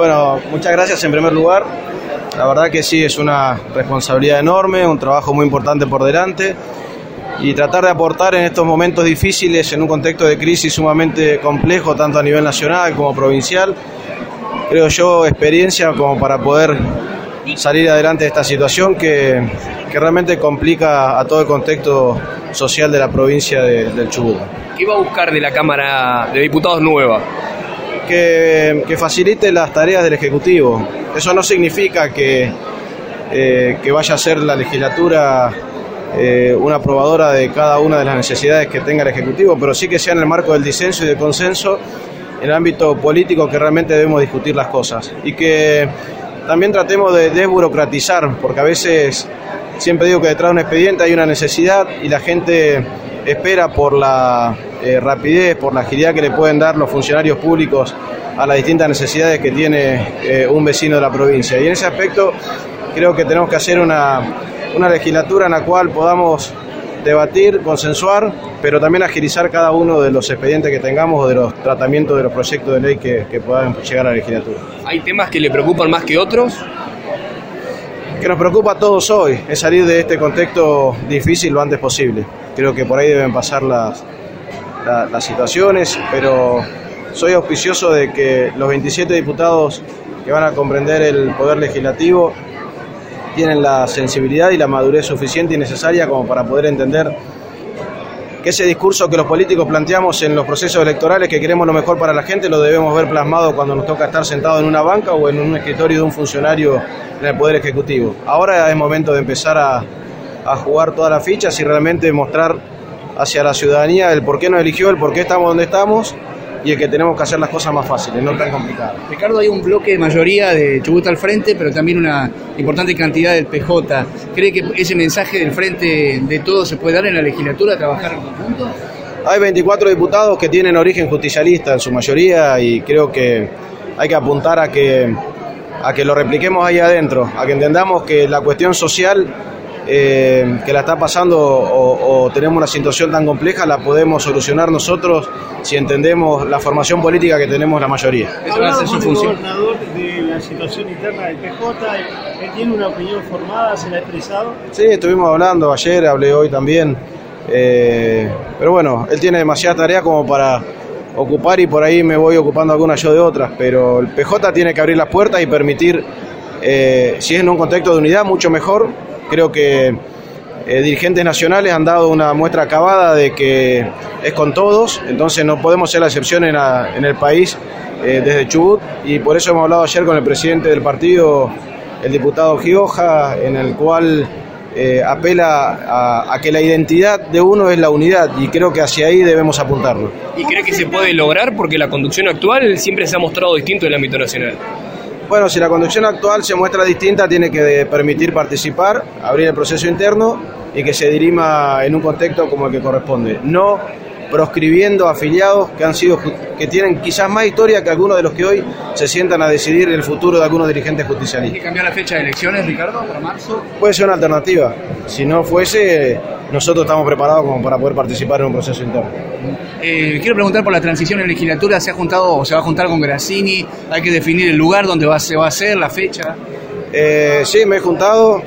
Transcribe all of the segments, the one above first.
Bueno, muchas gracias en primer lugar. La verdad que sí, es una responsabilidad enorme, un trabajo muy importante por delante y tratar de aportar en estos momentos difíciles, en un contexto de crisis sumamente complejo, tanto a nivel nacional como provincial, creo yo, experiencia como para poder salir adelante de esta situación que realmente complica a todo el contexto social de la provincia del Chubut. ¿Qué va a buscar de la Cámara de Diputados nueva? Que facilite las tareas del Ejecutivo. Eso no significa que vaya a ser la legislatura una aprobadora de cada una de las necesidades que tenga el Ejecutivo, pero sí que sea en el marco del disenso y del consenso, en el ámbito político que realmente debemos discutir las cosas. Y que también tratemos de desburocratizar, porque a veces siempre digo que detrás de un expediente hay una necesidad y la gente espera por la rapidez, por la agilidad que le pueden dar los funcionarios públicos a las distintas necesidades que tiene un vecino de la provincia. Y en ese aspecto creo que tenemos que hacer una legislatura en la cual podamos debatir, consensuar, pero también agilizar cada uno de los expedientes que tengamos o de los tratamientos de los proyectos de ley que puedan llegar a la legislatura. ¿Hay temas que le preocupan más que otros? Que nos preocupa a todos hoy es salir de este contexto difícil lo antes posible. Creo que por ahí deben pasar las situaciones, pero soy auspicioso de que los 27 diputados que van a comprender el Poder Legislativo tienen la sensibilidad y la madurez suficiente y necesaria como para poder entender que ese discurso que los políticos planteamos en los procesos electorales, que queremos lo mejor para la gente, lo debemos ver plasmado cuando nos toca estar sentado en una banca o en un escritorio de un funcionario en el Poder Ejecutivo. Ahora es momento de empezar a jugar todas las fichas y realmente mostrar hacia la ciudadanía el por qué nos eligió, el por qué estamos donde estamos y el que tenemos que hacer las cosas más fáciles, no tan complicadas. Ricardo, hay un bloque de mayoría de Chubut al Frente, pero también una importante cantidad del PJ. ¿Cree que ese mensaje del Frente de Todos se puede dar en la legislatura, trabajar en conjunto? Hay 24 diputados que tienen origen justicialista en su mayoría y creo que hay que apuntar a que lo repliquemos ahí adentro, a que entendamos que la cuestión social que la está pasando o tenemos una situación tan compleja la podemos solucionar nosotros si entendemos la formación política que tenemos la mayoría. Eso va a ser su función. El gobernador de la situación interna del PJ, ¿él tiene una opinión formada? ¿Se la ha expresado? Sí, estuvimos hablando ayer, hablé hoy también, pero bueno, él tiene demasiada tarea como para ocupar y por ahí me voy ocupando algunas yo de otras, pero el PJ tiene que abrir las puertas y permitir, si es en un contexto de unidad, mucho mejor. Creo que dirigentes nacionales han dado una muestra acabada de que es con todos, entonces no podemos ser la excepción en el país desde Chubut, y por eso hemos hablado ayer con el presidente del partido, el diputado Gioja, en el cual apela a que la identidad de uno es la unidad, y creo que hacia ahí debemos apuntarlo. ¿Y cree que se puede lograr? Porque la conducción actual siempre se ha mostrado distinto en el ámbito nacional. Bueno, si la conducción actual se muestra distinta, tiene que permitir participar, abrir el proceso interno y que se dirima en un contexto como el que corresponde. No proscribiendo afiliados que tienen quizás más historia que algunos de los que hoy se sientan a decidir el futuro de algunos dirigentes justicialistas. ¿Hay que cambiar la fecha de elecciones, Ricardo, para marzo? Puede ser una alternativa. Si no fuese, nosotros estamos preparados como para poder participar en un proceso interno. Quiero preguntar por la transición en legislatura. ¿Se ha juntado o se va a juntar con Grassini? ¿Hay que definir el lugar donde se va a hacer, la fecha? Sí, me he juntado.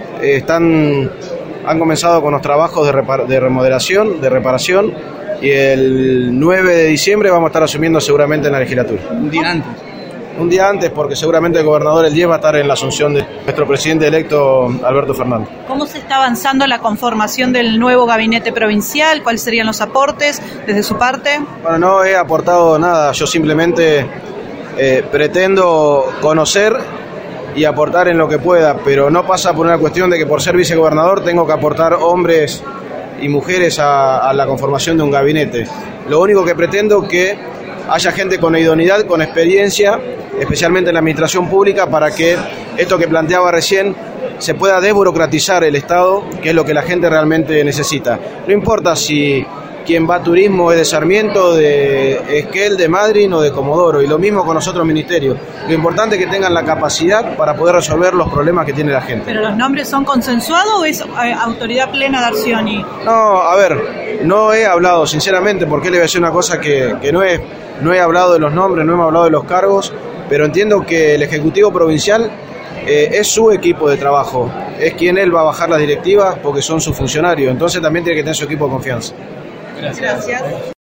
Han comenzado con los trabajos de remodelación, de reparación, y el 9 de diciembre vamos a estar asumiendo seguramente en la legislatura. ¿Un día antes? Un día antes, porque seguramente el gobernador el 10 va a estar en la asunción de nuestro presidente electo, Alberto Fernández. ¿Cómo se está avanzando la conformación del nuevo gabinete provincial? ¿Cuáles serían los aportes desde su parte? Bueno, no he aportado nada, yo simplemente pretendo conocer y aportar en lo que pueda, pero no pasa por una cuestión de que por ser vicegobernador tengo que aportar hombres y mujeres a la conformación de un gabinete. Lo único que pretendo es que haya gente con idoneidad, con experiencia, especialmente en la administración pública, para que esto que planteaba recién se pueda desburocratizar el Estado, que es lo que la gente realmente necesita. No importa si quien va a turismo es de Sarmiento, de Esquel, de Madryn o de Comodoro, y lo mismo con los otros ministerios. Lo importante es que tengan la capacidad para poder resolver los problemas que tiene la gente. ¿Pero los nombres son consensuados o es autoridad plena de Arcioni? No, a ver, no he hablado, sinceramente, porque le voy a decir una cosa que no he hablado de los nombres, no hemos hablado de los cargos, pero entiendo que el Ejecutivo Provincial es su equipo de trabajo, es quien él va a bajar las directivas porque son sus funcionarios, entonces también tiene que tener su equipo de confianza. Gracias.